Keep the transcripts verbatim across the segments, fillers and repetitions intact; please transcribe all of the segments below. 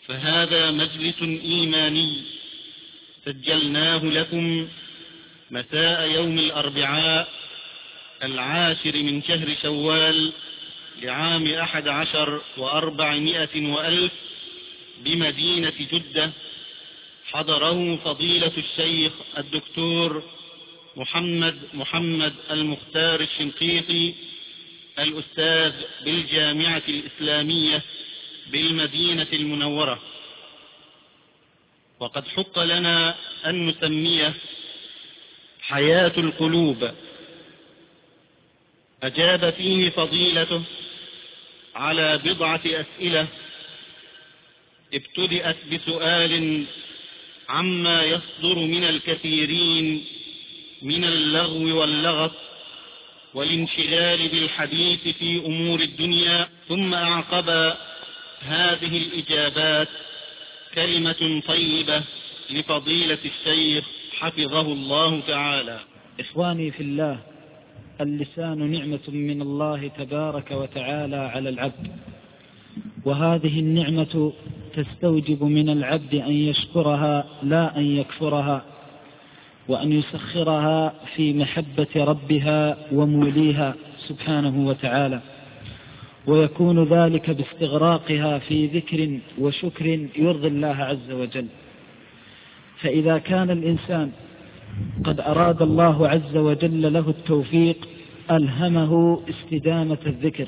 فهذا مجلس إيماني سجلناه لكم مساء يوم الأربعاء العاشر من شهر شوال لعام أحد عشر وأربعمائة وألف بمدينة جدة. حضره فضيلة الشيخ الدكتور محمد محمد المختار الشنقيطي الأستاذ بالجامعة الإسلامية بالمدينة المنورة. وقد حق لنا أن نسميه حياة القلوب. أجاب فيه فضيلته على بضعة أسئلة ابتدأت بسؤال عما يصدر من الكثيرين من اللغو واللغط والانشغال بالحديث في أمور الدنيا، ثم أعقب هذه الإجابات كلمة طيبة لفضيلة الشيخ حفظه الله تعالى. إخواني في الله، اللسان نعمة من الله تبارك وتعالى على العبد، وهذه النعمة تستوجب من العبد أن يشكرها لا أن يكفرها، وأن يسخرها في محبة ربها وموليها سبحانه وتعالى، ويكون ذلك باستغراقها في ذكر وشكر يرضي الله عز وجل. فإذا كان الإنسان قد أراد الله عز وجل له التوفيق ألهمه استدامة الذكر،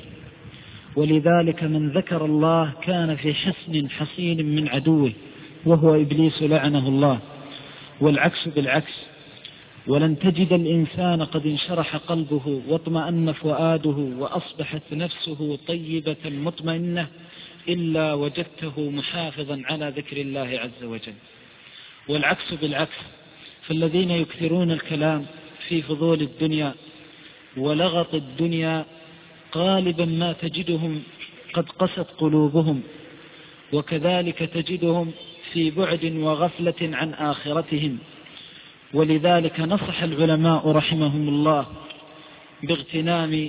ولذلك من ذكر الله كان في حصن حصين من عدوه وهو إبليس لعنه الله، والعكس بالعكس. ولن تجد الإنسان قد انشرح قلبه واطمأن فؤاده وأصبحت نفسه طيبة مطمئنة إلا وجدته محافظا على ذكر الله عز وجل. والعكس بالعكس، فالذين يكثرون الكلام في فضول الدنيا ولغط الدنيا غالبا ما تجدهم قد قست قلوبهم، وكذلك تجدهم في بعد وغفلة عن آخرتهم. ولذلك نصح العلماء رحمهم الله باغتنام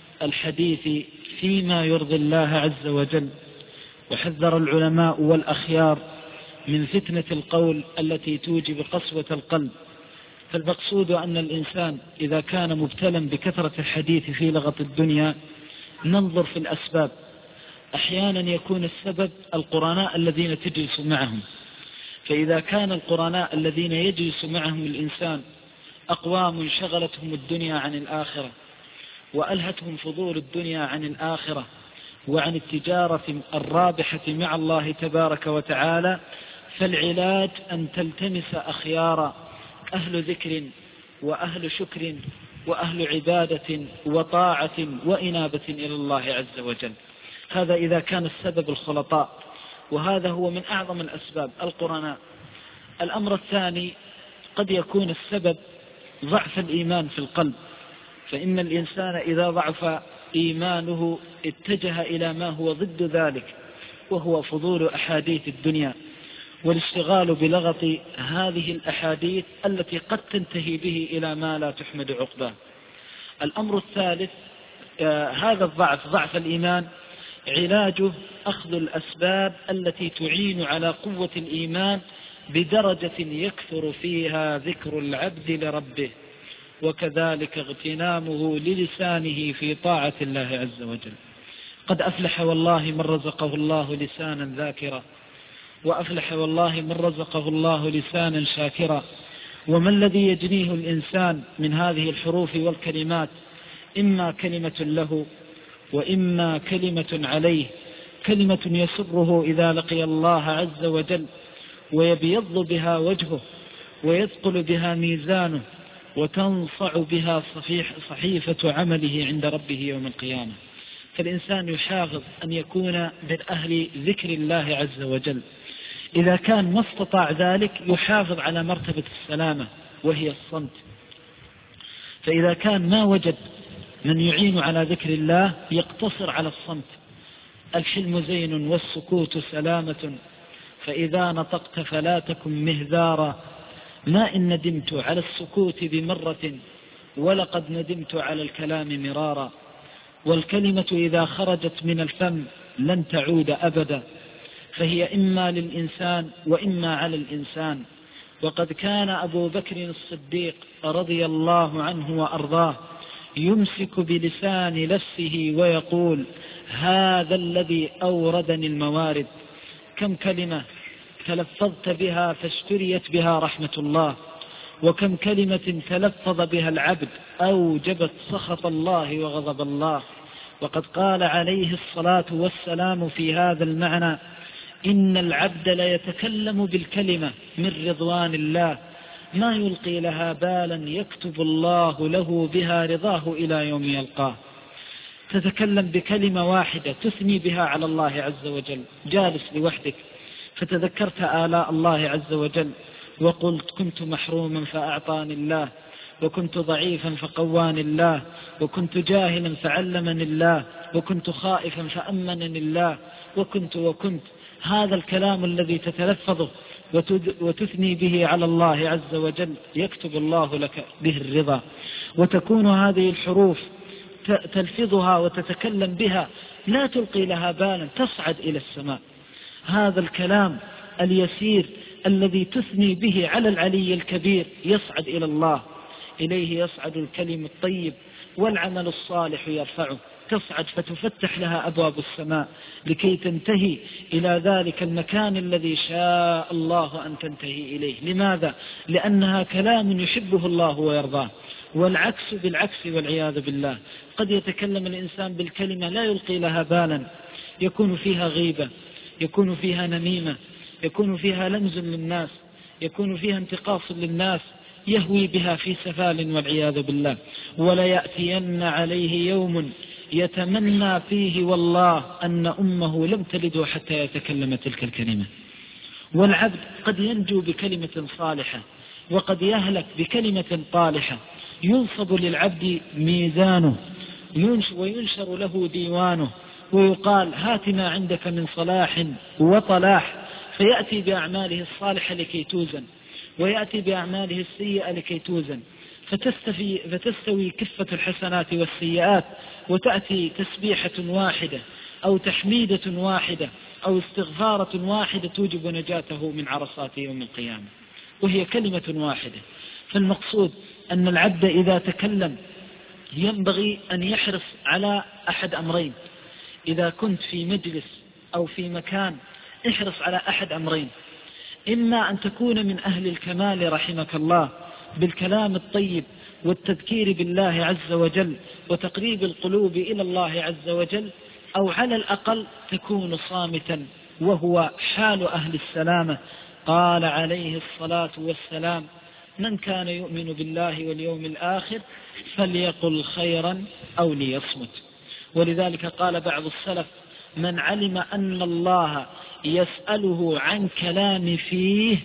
الحديث فيما يرضي الله عز وجل، وحذر العلماء والأخيار من فتنة القول التي توجب قسوة القلب. فالمقصود أن الإنسان إذا كان مبتلا بكثرة الحديث في لغط الدنيا ننظر في الأسباب. أحيانا يكون السبب القرناء الذين تجلس معهم، فإذا كان القرناء الذين يجلس معهم الإنسان أقوام شغلتهم الدنيا عن الآخرة وألهتهم فضول الدنيا عن الآخرة وعن التجارة الرابحة مع الله تبارك وتعالى، فالعلاج أن تلتمس أخيار أهل ذكر وأهل شكر وأهل عبادة وطاعة وإنابة إلى الله عز وجل. هذا إذا كان السبب الخلطاء، وهذا هو من أعظم الأسباب القرناء. الأمر الثاني قد يكون السبب ضعف الإيمان في القلب، فإن الإنسان إذا ضعف إيمانه اتجه إلى ما هو ضد ذلك، وهو فضول أحاديث الدنيا والاشتغال بلغط هذه الأحاديث التي قد تنتهي به إلى ما لا تحمد عقباه. الأمر الثالث آه هذا الضعف ضعف الإيمان علاجه أخذ الأسباب التي تعين على قوة الإيمان بدرجة يكثر فيها ذكر العبد لربه، وكذلك اغتنامه للسانه في طاعة الله عز وجل. قد أفلح والله من رزقه الله لسانا ذاكرا، وأفلح والله من رزقه الله لسانا شاكرا. وما الذي يجنيه الإنسان من هذه الحروف والكلمات؟ إما كلمة له وإما كلمة عليه، كلمة يسره إذا لقي الله عز وجل ويبيض بها وجهه ويثقل بها ميزانه وتنصع بها صحيفة عمله عند ربه يوم القيامة. فالإنسان يحافظ أن يكون من أهل ذكر الله عز وجل. إذا كان ما استطاع ذلك يحافظ على مرتبة السلامة وهي الصمت. فإذا كان ما وجد من يعين على ذكر الله يقتصر على الصمت. الحلم زين والسكوت سلامة، فإذا نطقت فلا تكن مهذارا. ما إن ندمت على السكوت بمرة ولقد ندمت على الكلام مرارا. والكلمة إذا خرجت من الفم لن تعود أبدا، فهي إما للإنسان وإما على الإنسان. وقد كان أبو بكر الصديق رضي الله عنه وأرضاه يمسك بلسان نفسه ويقول: هذا الذي أوردني الموارد. كم كلمة تلفظت بها فاشتريت بها رحمة الله، وكم كلمة تلفظ بها العبد أوجبت سخط الله وغضب الله. وقد قال عليه الصلاة والسلام في هذا المعنى: إن العبد ليتكلم بالكلمة من رضوان الله ما يلقي لها بالا يكتب الله له بها رضاه إلى يوم يلقاه. تتكلم بكلمة واحدة تثني بها على الله عز وجل، جالس لوحدك فتذكرت آلاء الله عز وجل وقلت: كنت محروما فأعطاني الله، وكنت ضعيفا فقواني الله، وكنت جاهلا فعلمني الله، وكنت خائفا فأمنني الله، وكنت وكنت. هذا الكلام الذي تتلفظه وتثني به على الله عز وجل يكتب الله لك به الرضا. وتكون هذه الحروف تلفظها وتتكلم بها لا تلقي لها بالا، تصعد إلى السماء. هذا الكلام اليسير الذي تثني به على العلي الكبير يصعد إلى الله، إليه يصعد الكلم الطيب والعمل الصالح يرفعه، تصعد فتفتح لها أبواب السماء لكي تنتهي إلى ذلك المكان الذي شاء الله أن تنتهي إليه. لماذا؟ لأنها كلام يحبه الله ويرضاه. والعكس بالعكس والعياذ بالله، قد يتكلم الإنسان بالكلمة لا يلقي لها بالا، يكون فيها غيبة، يكون فيها نميمة، يكون فيها لمز للناس، يكون فيها انتقاص للناس، يهوي بها في سفال والعياذ بالله. ولا يأتين عليه يوم يتمنى فيه والله أن أمه لم تلده حتى يتكلم تلك الكلمة. والعبد قد ينجو بكلمة صالحة وقد يهلك بكلمة طالحة. ينصب للعبد ميزانه وينشر له ديوانه، ويقال: هات ما عندك من صلاح وطلاح، فيأتي بأعماله الصالحة لكي توزن، ويأتي بأعماله السيئة لكي توزن، فتستوي, فتستوي كفة الحسنات والسيئات، وتأتي تسبيحة واحدة أو تحميدة واحدة أو استغفارة واحدة توجب نجاته من عرصات يوم القيامة، وهي كلمة واحدة. فالمقصود أن العبد إذا تكلم ينبغي أن يحرص على أحد أمرين. إذا كنت في مجلس أو في مكان احرص على أحد أمرين: إما أن تكون من أهل الكمال رحمك الله بالكلام الطيب والتذكير بالله عز وجل وتقريب القلوب إلى الله عز وجل، أو على الأقل تكون صامتا، وهو حال أهل السلامة. قال عليه الصلاة والسلام: من كان يؤمن بالله واليوم الآخر فليقل خيرا أو ليصمت. ولذلك قال بعض السلف: من علم أن الله يسأله عن كلام فيه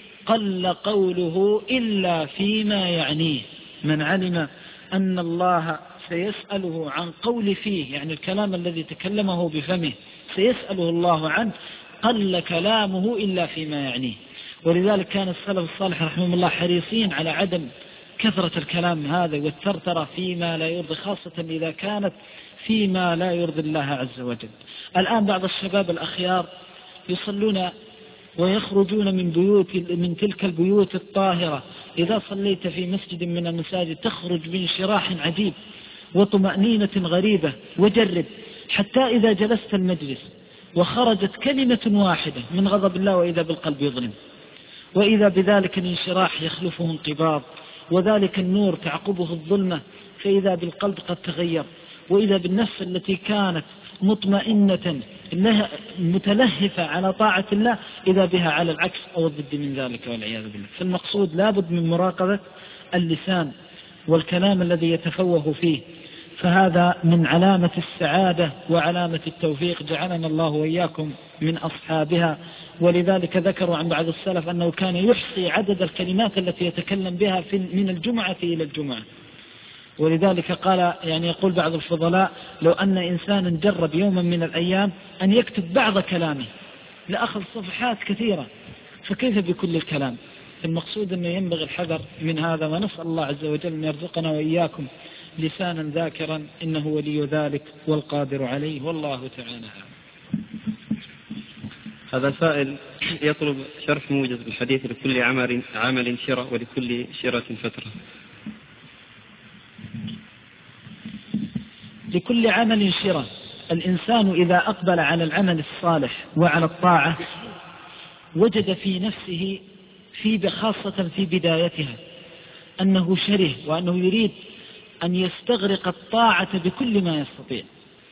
قل قوله إلا فيما يعنيه. من علم أن الله سيسأله عن قول فيه، يعني الكلام الذي تكلمه بفمه سيسأله الله عنه، قل كلامه إلا فيما يعنيه. ولذلك كان السلف الصالح رحمه الله حريصين على عدم كثرة الكلام هذا والترترة فيما لا يرضي، خاصة إذا كانت فيما لا يرضي الله عز وجل. الآن بعض الشباب الأخيار يصلون ويخرجون من بيوت من تلك البيوت الطاهرة، إذا صليت في مسجد من المساجد تخرج بانشراح عجيب وطمأنينة غريبة. وجرب حتى إذا جلست المجلس وخرجت كلمة واحدة من غضب الله وإذا بالقلب يظلم، وإذا بذلك الانشراح يخلفه انقباض، وذلك النور تعقبه الظلمة، فإذا بالقلب قد تغير، وإذا بالنفس التي كانت مطمئنة متلهفة على طاعة الله إذا بها على العكس أو الضد من ذلك والعياذ بالله. فالمقصود لابد من مراقبة اللسان والكلام الذي يتفوه فيه، فهذا من علامة السعادة وعلامة التوفيق، جعلنا الله وإياكم من أصحابها. ولذلك ذكروا عن بعض السلف أنه كان يحصي عدد الكلمات التي يتكلم بها في من الجمعة إلى الجمعة. ولذلك قال يعني يقول بعض الفضلاء: لو أن إنسانا جرب يوما من الأيام أن يكتب بعض كلامه لأخذ صفحات كثيرة، فكيف بكل الكلام؟ المقصود أنه ينبغي الحذر من هذا، ونسأل الله عز وجل أن يرزقنا وإياكم لسانا ذاكرا، إنه ولي ذلك والقادر عليه، والله تعالى. هذا سائل يطلب شرح موجز بالحديث لكل عمل عمل شرة ولكل شرة فترة. لكل عمل شرة. الإنسان إذا أقبل على العمل الصالح وعلى الطاعة وجد في نفسه في خاصة في بدايتها أنه شره وأنه يريد أن يستغرق الطاعة بكل ما يستطيع،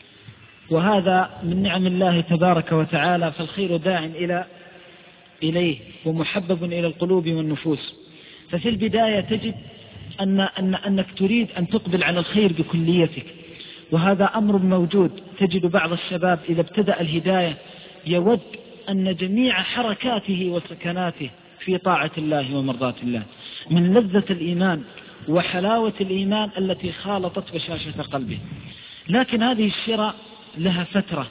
وهذا من نعم الله تبارك وتعالى، فالخير داع إلى إليه ومحبب إلى القلوب والنفوس. ففي البداية تجد أن أن أنك تريد أن تقبل على الخير بكليتك، وهذا أمر موجود. تجد بعض الشباب إذا ابتدأ الهداية يود أن جميع حركاته وسكناته في طاعة الله ومرضاة الله، من لذة الإيمان وحلاوة الإيمان التي خالطت بشاشة قلبه. لكن هذه الشرى لها فترة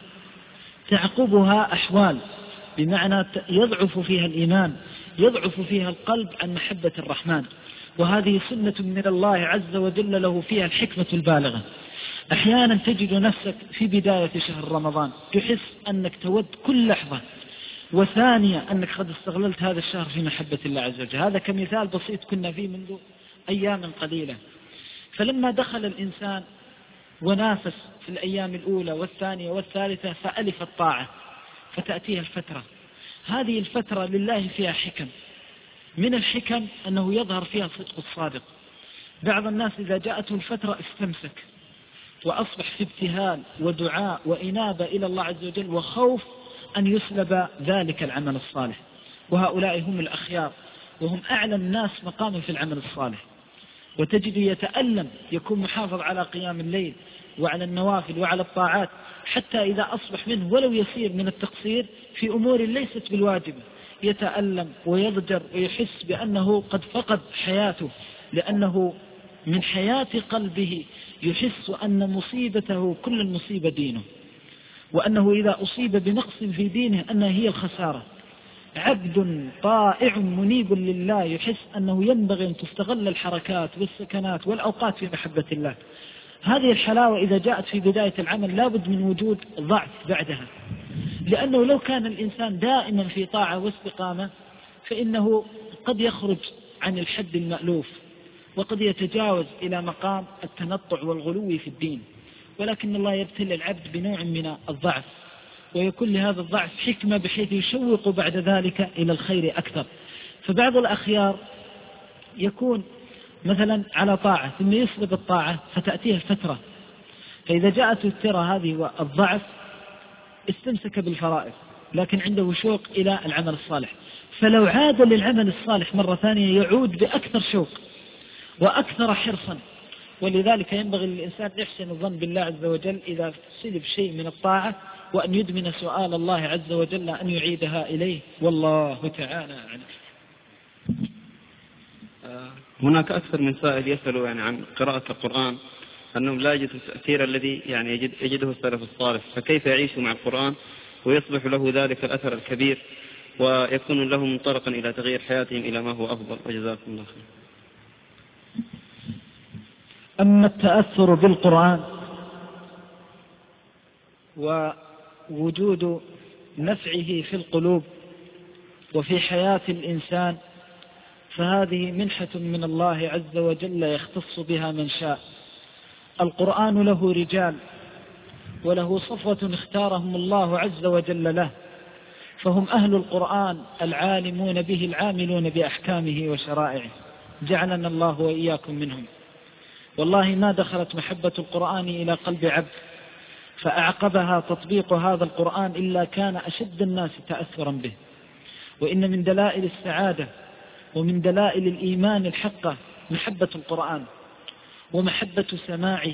تعقبها أحوال، بمعنى يضعف فيها الإيمان، يضعف فيها القلب عن محبة الرحمن، وهذه سنة من الله عز وجل له فيها الحكمة البالغة. أحيانا تجد نفسك في بداية شهر رمضان تحس أنك تود كل لحظة، وثانية أنك قد استغللت هذا الشهر في محبة الله عز وجل. هذا كمثال بسيط كنا فيه منذ أيام قليلة. فلما دخل الإنسان ونافس في الأيام الأولى والثانية والثالثة فألف الطاعة، فتأتيها الفترة. هذه الفترة لله فيها حكم، من الحكم أنه يظهر فيها صدق الصادق. بعض الناس إذا جاءته الفترة استمسك وأصبح في ابتهال ودعاء وإنابة إلى الله عز وجل وخوف أن يسلب ذلك العمل الصالح، وهؤلاء هم الأخيار وهم أعلى الناس مقاما في العمل الصالح. وتجد يتألم، يكون محافظ على قيام الليل وعلى النوافل وعلى الطاعات، حتى إذا أصبح منه ولو يسير من التقصير في أمور ليست بالواجبة يتألم ويضجر ويحس بأنه قد فقد حياته، لأنه من حياة قلبه يحس أن مصيبته كل المصيبة دينه، وأنه إذا أصيب بنقص في دينه أنها هي الخسارة. عبد طائع منيب لله يحس أنه ينبغي أن تستغل الحركات والسكنات والأوقات في محبة الله. هذه الحلاوة إذا جاءت في بداية العمل لابد من وجود ضعف بعدها، لأنه لو كان الإنسان دائما في طاعة واستقامة فإنه قد يخرج عن الحد المألوف وقد يتجاوز إلى مقام التنطع والغلو في الدين. ولكن الله يبتلي العبد بنوع من الضعف، ويكون لهذا الضعف حكمة بحيث يشوق بعد ذلك إلى الخير أكثر. فبعض الأخيار يكون مثلا على طاعة ثم يسلب الطاعة فتأتيه الفترة، فإذا جاءت الترى هذه والضعف استمسك بالفرائض لكن عنده شوق إلى العمل الصالح، فلو عاد للعمل الصالح مرة ثانية يعود بأكثر شوق وأكثر حرصا. ولذلك ينبغي للإنسان يحسن الظن بالله عز وجل إذا سلب شيء من الطاعة، وأن يدمن سؤال الله عز وجل أن يعيدها إليه، والله تعالى أعلم. هناك أكثر من سائل يسأل يعني عن قراءة القرآن، أنهم لا يجد التأثير الذي يعني يجد يجده السلف الصالح، فكيف يعيش مع القرآن ويصبح له ذلك الأثر الكبير ويكون له منطلقا إلى تغيير حياتهم إلى ما هو أفضل؟ وجزاكم الله خير. أما التأثر بالقرآن ووجود نفعه في القلوب وفي حياة الإنسان فهذه منحة من الله عز وجل يختص بها من شاء. القرآن له رجال وله صفوة اختارهم الله عز وجل له، فهم أهل القرآن العالمون به العاملون بأحكامه وشرائعه، جعلنا الله وإياكم منهم. والله ما دخلت محبة القرآن إلى قلب عبد فأعقبها تطبيق هذا القرآن إلا كان أشد الناس تأثرا به. وإن من دلائل السعادة ومن دلائل الإيمان الحقة محبة القرآن ومحبة سماعه.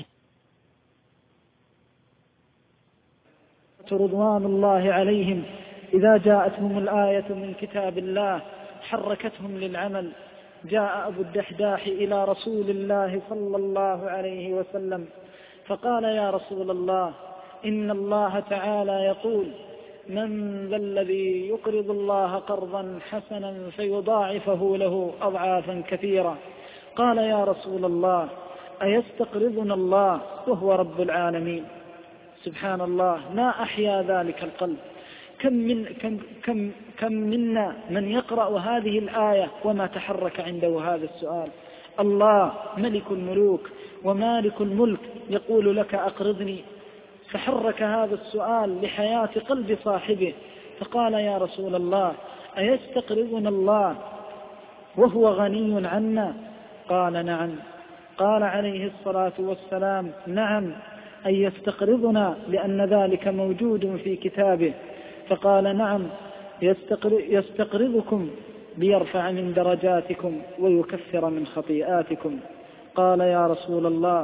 رضوان الله عليهم إذا جاءتهم الآية من كتاب الله حركتهم للعمل. جاء أبو الدحداح إلى رسول الله صلى الله عليه وسلم فقال: يا رسول الله، إن الله تعالى يقول: من ذا الذي يقرض الله قرضا حسنا فيضاعفه له أضعافا كثيرة؟ قال: يا رسول الله، أيستقرضنا الله وهو رب العالمين؟ سبحان الله، ما أحيا ذلك القلب. كم, من كم, كم, كم منا من يقرأ هذه الآية وما تحرك عنده هذا السؤال. الله ملك الملوك ومالك الملك يقول لك أقرضني، فحرك هذا السؤال لحياة قلب صاحبه، فقال يا رسول الله أيستقرضنا الله وهو غني عنا؟ قال نعم. قال عليه الصلاة والسلام نعم، أن يستقرضنا لأن ذلك موجود في كتابه. فقال نعم، يستقرضكم ليرفع من درجاتكم ويكفر من خطيئاتكم. قال يا رسول الله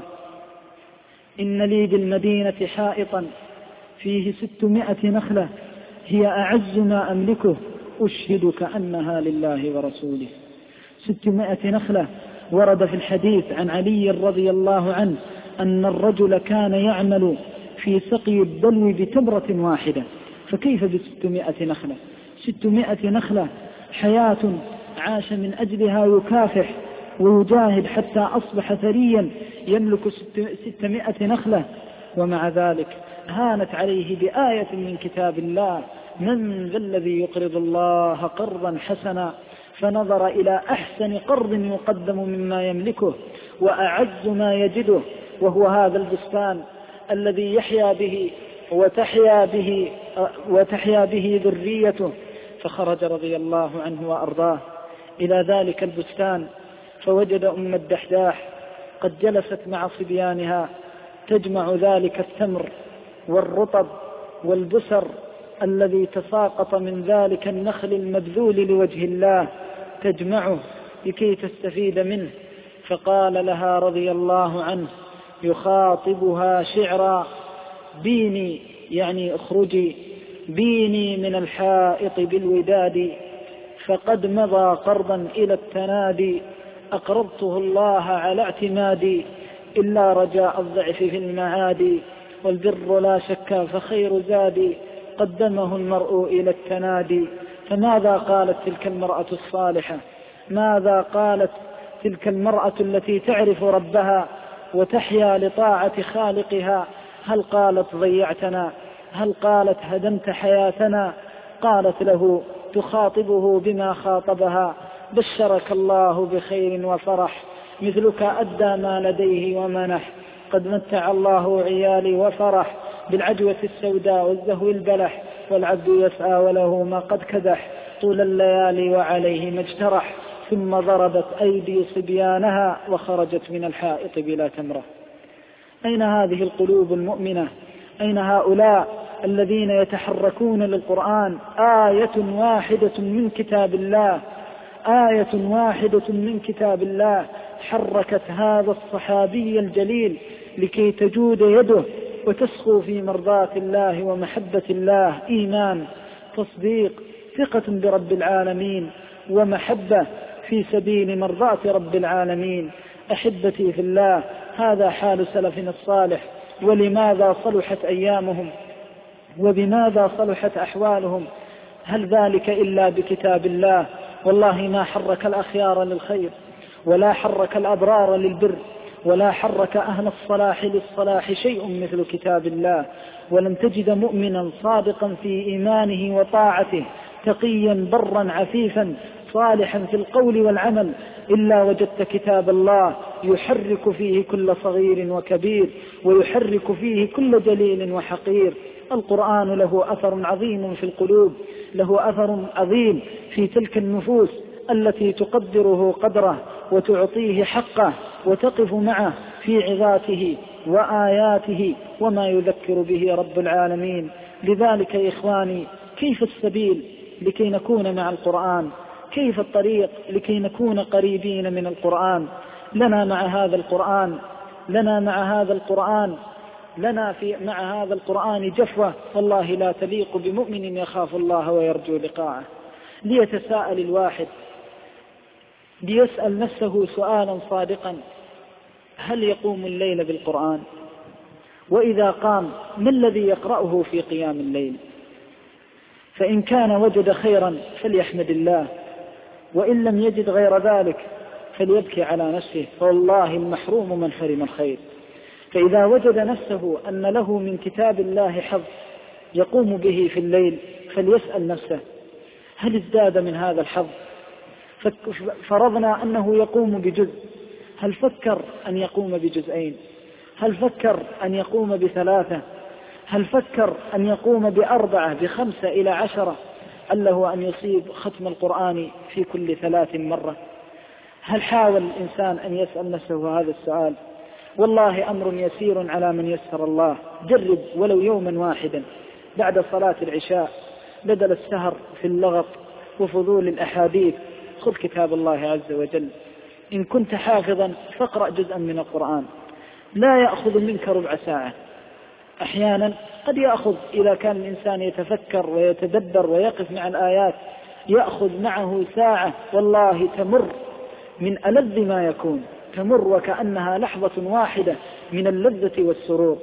إن لي بالمدينة حائطا فيه ستمائة نخلة هي أعز ما أملكه، أشهدك أنها لله ورسوله. ستمائة نخلة. ورد في الحديث عن علي رضي الله عنه أن الرجل كان يعمل في سقي الدلو بتمرة واحدة، فكيف بستمائة نخلة؟ ستمائة نخلة حياة عاش من أجلها يكافح ويجاهد حتى أصبح ثريا يملك ستمائة نخلة، ومع ذلك هانت عليه بآية من كتاب الله: من ذا الذي يقرض الله قرضا حسنا؟ فنظر إلى أحسن قرض يقدم مما يملكه وأعز ما يجده، وهو هذا البستان الذي يحيا به وتحيا به, وتحيا به ذريته. فخرج رضي الله عنه وأرضاه إلى ذلك البستان، فوجد أم الدحداح قد جلست مع صبيانها تجمع ذلك التمر والرطب والبسر الذي تساقط من ذلك النخل المبذول لوجه الله، تجمعه لكي تستفيد منه. فقال لها رضي الله عنه يخاطبها شعرا: بيني، يعني اخرجي، بيني من الحائط بالوداد، فقد مضى قرضا إلى التنادي، أقرضته الله على اعتمادي، إلا رجاء الضعف في المعاد، والبر لا شك فخير زادي، قدمه المرء إلى التنادي. فماذا قالت تلك المرأة الصالحة؟ ماذا قالت تلك المرأة التي تعرف ربها وتحيا لطاعة خالقها؟ هل قالت ضيعتنا؟ هل قالت هدمت حياتنا؟ قالت له تخاطبه بما خاطبها: بشرك الله بخير وفرح، مثلك أدى ما لديه ومنح، قد متع الله عيالي وفرح، بالعجوة السوداء والزهو البلح، والعبد يسعى وله ما قد كدح، طول الليالي وعليه ما اجترح، ثم ضربت أيدي صبيانها وخرجت من الحائط بلا تمرة. أين هذه القلوب المؤمنة؟ أين هؤلاء الذين يتحركون للقرآن؟ آية واحدة من كتاب الله، آية واحدة من كتاب الله حركت هذا الصحابي الجليل لكي تجود يده وتسخو في مرضاة الله ومحبة الله، إيمان، تصديق، ثقة برب العالمين، ومحبة في سبيل مرضاة رب العالمين. أحبتي في الله، هذا حال سلفنا الصالح. ولماذا صلحت أيامهم وبماذا صلحت أحوالهم؟ هل ذلك إلا بكتاب الله؟ والله ما حرك الأخيار للخير، ولا حرك الأبرار للبر، ولا حرك أهل الصلاح للصلاح شيء مثل كتاب الله. ولن تجد مؤمنا صادقا في إيمانه وطاعته، تقيا برا عفيفا صالحا في القول والعمل، إلا وجدت كتاب الله يحرك فيه كل صغير وكبير، ويحرك فيه كل جليل وحقير. القرآن له أثر عظيم في القلوب، له أثر عظيم في تلك النفوس التي تقدره قدره وتعطيه حقه وتقف معه في عظاته وآياته وما يذكر به رب العالمين. لذلك يا إخواني، كيف السبيل لكي نكون مع القرآن؟ كيف الطريق لكي نكون قريبين من القرآن؟ لنا مع هذا القرآن لنا مع هذا القرآن لنا في مع هذا القرآن جفوة والله لا تليق بمؤمن يخاف الله ويرجو لقاءه. ليتساءل الواحد، ليسأل نفسه سؤالا صادقا: هل يقوم الليل بالقرآن؟ وإذا قام ما الذي يقرأه في قيام الليل؟ فإن كان وجد خيرا فليحمد الله، وإن لم يجد غير ذلك فليبكي على نفسه، فوالله المحروم من حرم الخير. فإذا وجد نفسه أن له من كتاب الله حظ يقوم به في الليل فليسأل نفسه هل ازداد من هذا الحظ؟ فرضنا أنه يقوم بجزء، هل فكر أن يقوم بجزئين؟ هل فكر أن يقوم بثلاثة؟ هل فكر أن يقوم بأربعة بخمسة إلى عشرة؟ ألا هو أن يصيب ختم القرآن في كل ثلاث مرة؟ هل حاول الإنسان أن يسأل نفسه هذا السؤال؟ والله أمر يسير على من يسر الله. جرب ولو يوما واحدا بعد صلاة العشاء بدل السهر في اللغط وفضول الأحاديث، خذ كتاب الله عز وجل. إن كنت حافظا فاقرأ جزءا من القرآن، لا يأخذ منك ربع ساعة، أحيانا قد يأخذ إذا كان الإنسان يتفكر ويتدبر ويقف مع الآيات يأخذ معه ساعة، والله تمر من ألذ ما يكون، تمر وكأنها لحظة واحدة من اللذة والسرور.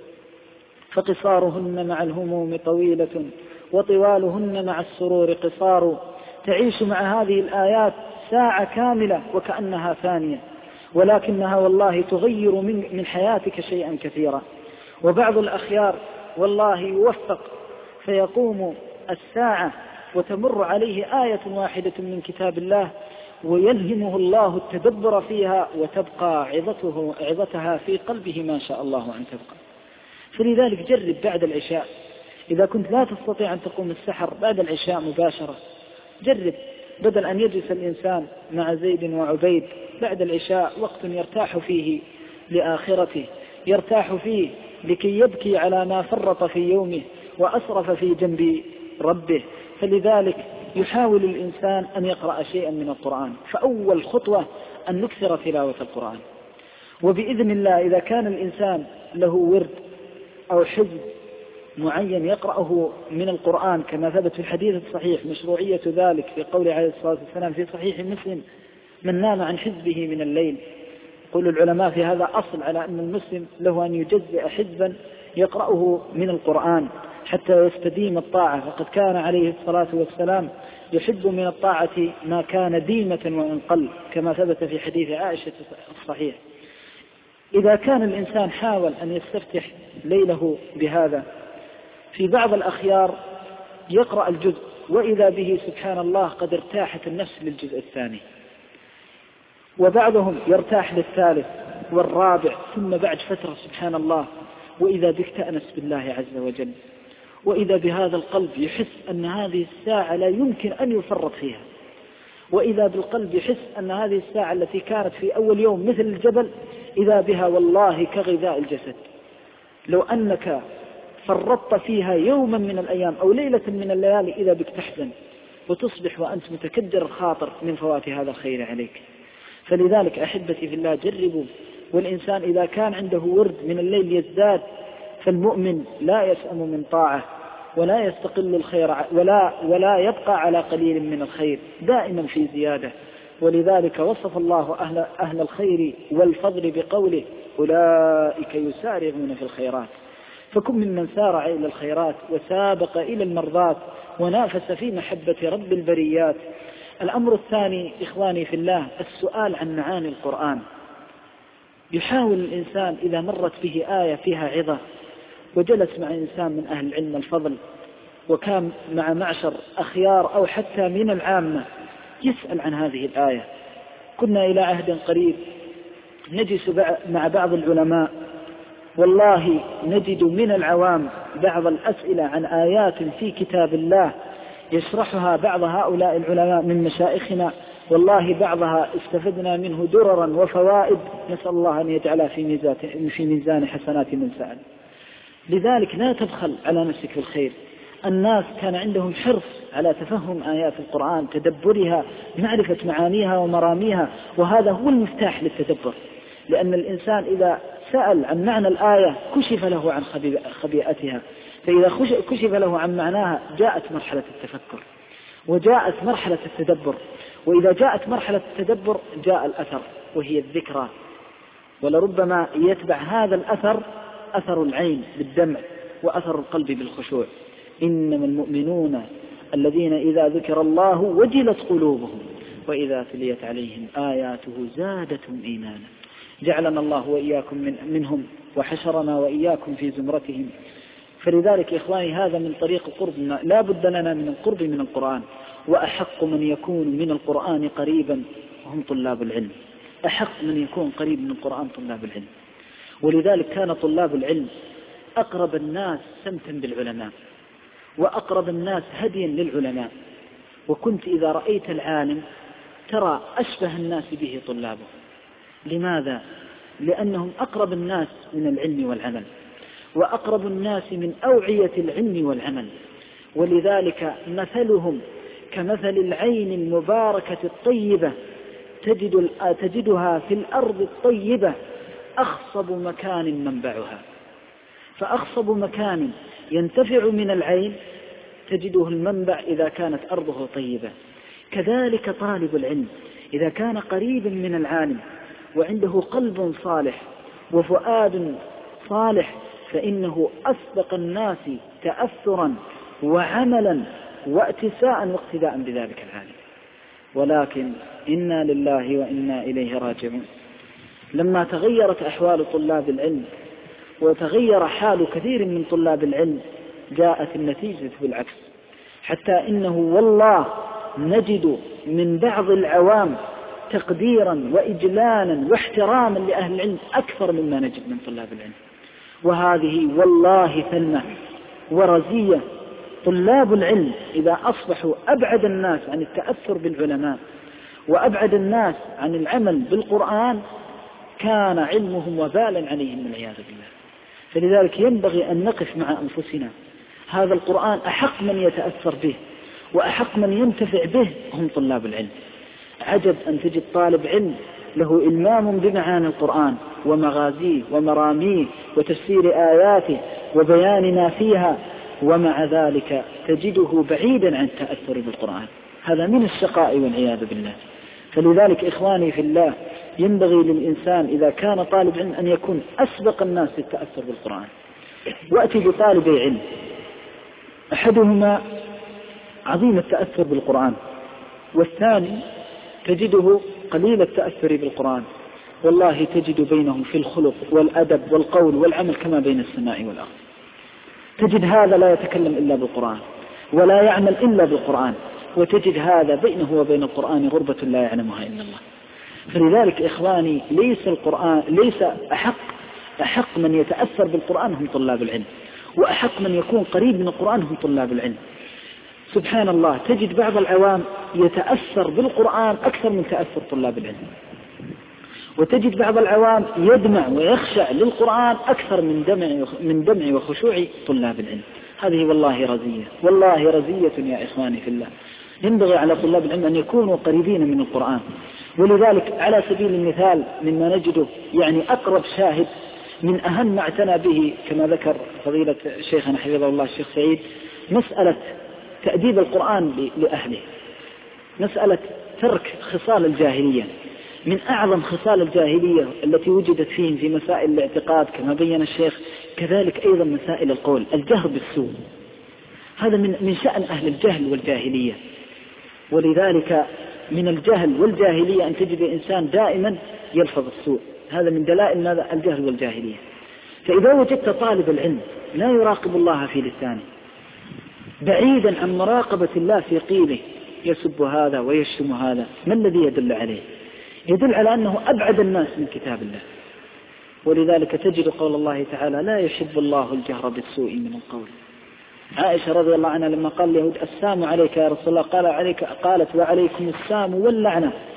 فقصارهن مع الهموم طويلة وطوالهن مع السرور قصار. تعيش مع هذه الآيات ساعة كاملة وكأنها ثانية، ولكنها والله تغير من, من حياتك شيئا كثيرا. وبعض الأخيار والله يوفق فيقوم الساعة وتمر عليه آية واحدة من كتاب الله ويلهمه الله التدبر فيها وتبقى عظته عظتها في قلبه ما شاء الله أن تبقى. فلذلك جرب بعد العشاء، إذا كنت لا تستطيع أن تقوم السحر بعد العشاء مباشرة، جرب بدل أن يجلس الإنسان مع زيد وعبيد بعد العشاء وقت يرتاح فيه لآخرته، يرتاح فيه لكي يبكي على ما فرط في يومه وأسرف في جنب ربه. فلذلك يحاول الإنسان أن يقرأ شيئا من القرآن. فأول خطوة أن نكثر تلاوة القرآن، وبإذن الله إذا كان الإنسان له ورد أو حزب معين يقرأه من القرآن كما ثبت في الحديث الصحيح مشروعية ذلك في قول عليه الصلاة والسلام في صحيح مسلم: من نام عن حزبه من الليل. يقول العلماء في هذا أصل على أن المسلم له أن يجزئ حزبا يقرأه من القرآن حتى يستديم الطاعة، فقد كان عليه الصلاة والسلام يحب من الطاعة ما كان ديمة وإن قل كما ثبت في حديث عائشة الصحيح. إذا كان الإنسان حاول أن يستفتح ليله بهذا، في بعض الأخيار يقرأ الجزء وإذا به سبحان الله قد ارتاحت النفس للجزء الثاني، وبعضهم يرتاح للثالث والرابع، ثم بعد فترة سبحان الله وإذا بك تأنس بالله عز وجل، وإذا بهذا القلب يحس أن هذه الساعة لا يمكن أن يفرط فيها، وإذا بالقلب يحس أن هذه الساعة التي كانت في أول يوم مثل الجبل إذا بها والله كغذاء الجسد. لو أنك فرطت فيها يوما من الأيام أو ليلة من الليالي إذا بك تحزن وتصبح وأنت متكدر الخاطر من فوات هذا الخير عليك. فلذلك أحبتي في الله جربوا، والإنسان إذا كان عنده ورد من الليل يزداد، فالمؤمن لا يسأم من طاعة ولا يستقل الخير ولا, ولا يبقى على قليل من الخير، دائما في زيادة. ولذلك وصف الله أهل, أهل الخير والفضل بقوله: أولئك يسارعون في الخيرات. فكن ممن سارع إلى الخيرات وسابق إلى المرضات ونافس في محبة رب البريات. الأمر الثاني إخواني في الله السؤال عن معاني القرآن. يحاول الإنسان إذا مرت به آية فيها عظة وجلس مع إنسان من أهل العلم الفضل وكان مع معشر أخيار أو حتى من العامة يسأل عن هذه الآية. كنا إلى عهد قريب نجلس مع بعض العلماء، والله نجد من العوام بعض الأسئلة عن آيات في كتاب الله يشرحها بعض هؤلاء العلماء من مشايخنا، والله بعضها استفدنا منه دررا وفوائد، نسأل الله أن يجعلها في ميزان في ميزان حسنات من سأل. لذلك لا تبخل على نفسك في الخير. الناس كان عندهم حرص على تفهم آيات القرآن، تدبرها، معرفة معانيها ومراميها، وهذا هو المفتاح للتدبر. لأن الإنسان إذا سأل عن معنى الآية كشف له عن خبيئتها، فإذا كشف له عن معناها جاءت مرحلة التفكر وجاءت مرحلة التدبر، وإذا جاءت مرحلة التدبر جاء الأثر وهي الذكرى، ولربما يتبع هذا الأثر أثر العين بالدمع وأثر القلب بالخشوع. إنما المؤمنون الذين إذا ذكر الله وجلت قلوبهم وإذا تليت عليهم آياته زادتهم إيمانا. جعلنا الله وإياكم من منهم وحشرنا وإياكم في زمرتهم. فلذلك إخواني هذا من طريق قربنا، لا بد لنا من القرب من القرآن، وأحق من يكون من القرآن قريبا هم طلاب العلم، أحق من يكون قريب من القرآن طلاب العلم. ولذلك كان طلاب العلم أقرب الناس سمتا بالعلماء، وأقرب الناس هديا للعلماء، وكنت إذا رأيت العالم ترى أشبه الناس به طلابه. لماذا؟ لأنهم أقرب الناس من العلم والعمل، وأقرب الناس من أوعية العلم والعمل، ولذلك مثلهم كمثل العين المباركة الطيبة تجد تجدها في الأرض الطيبة أخصب مكان منبعها، فأخصب مكان ينتفع من العين تجده المنبع إذا كانت أرضه طيبة. كذلك طالب العلم إذا كان قريبا من العالم وعنده قلب صالح وفؤاد صالح فإنه أسبق الناس تأثرا وعملا واتساء واقتداء بذلك العالم. ولكن إنا لله وإنا إليه راجعون. لما تغيرت أحوال طلاب العلم وتغير حال كثير من طلاب العلم جاءت النتيجة بالعكس، حتى إنه والله نجد من بعض العوام تقديرا وإجلالا واحتراما لأهل العلم أكثر مما نجد من طلاب العلم. وهذه والله ثنة ورزية. طلاب العلم إذا أصبحوا أبعد الناس عن التأثر بالعلماء وأبعد الناس عن العمل بالقرآن كان علمهم وبالا عليهم والعياذ بالله. فلذلك ينبغي أن نقف مع أنفسنا، هذا القرآن أحق من يتأثر به وأحق من ينتفع به هم طلاب العلم. عجب أن تجد طالب علم له إلمام بمعاني القرآن ومغازيه ومراميه وتفسير آياته وبيان ما فيها، ومع ذلك تجده بعيدا عن التأثر بالقرآن. هذا من الشقاء والعياذ بالله. فلذلك إخواني في الله ينبغي للإنسان إذا كان طالب علم أن يكون أسبق الناس للتأثر بالقرآن. وأتي بطالبي علم أحدهما عظيم التأثر بالقرآن والثاني تجده قليل التأثر بالقرآن، والله تجد بينهم في الخلق والأدب والقول والعمل كما بين السماء والأرض. تجد هذا لا يتكلم إلا بالقرآن ولا يعمل إلا بالقرآن، وتجد هذا بينه وبين القرآن غربة لا يعلمها إلا الله. فلذلك إخواني ليس القرآن ليس أحق أحق من يتأثر بالقرآن هم طلاب العلم، وأحق من يكون قريب من القرآن هم طلاب العلم. سبحان الله تجد بعض العوام يتأثر بالقرآن أكثر من تأثر طلاب العلم، وتجد بعض العوام يدمع ويخشع للقرآن أكثر من دمع من دمع وخشوع طلاب العلم. هذه والله رزية، والله رزية يا إخواني في الله. ينبغي على طلاب العلم أن يكونوا قريبين من القرآن. ولذلك على سبيل المثال مما نجده يعني أقرب شاهد من أهم ما اعتنى به كما ذكر فضيلة شيخنا حفظه الله الشيخ سعيد مسألة تأديب القرآن لأهله، مسألة ترك خصال الجاهلية. من أعظم خصال الجاهلية التي وجدت فيهم في مسائل الاعتقاد كما بين الشيخ، كذلك أيضا مسائل القول، الجهر بالسوء. هذا من من شأن أهل الجهل والجاهلية. ولذلك من الجهل والجاهلية أن تجد الإنسان دائما يلفظ السوء، هذا من دلائل الجهل والجاهلية. فإذا وجدت طالب العلم لا يراقب الله في لسانه، بعيدا عن مراقبة الله في قيله، يسب هذا ويشتم هذا، ما الذي يدل عليه؟ يدل على أنه أبعد الناس من كتاب الله. ولذلك تجد قول الله تعالى لا يحب الله الجهر بالسوء من القول. عائشة رضي الله عنها لما قال اليهود السام عليك يا رسول الله قال عليك قالت وعليكم السام واللعنة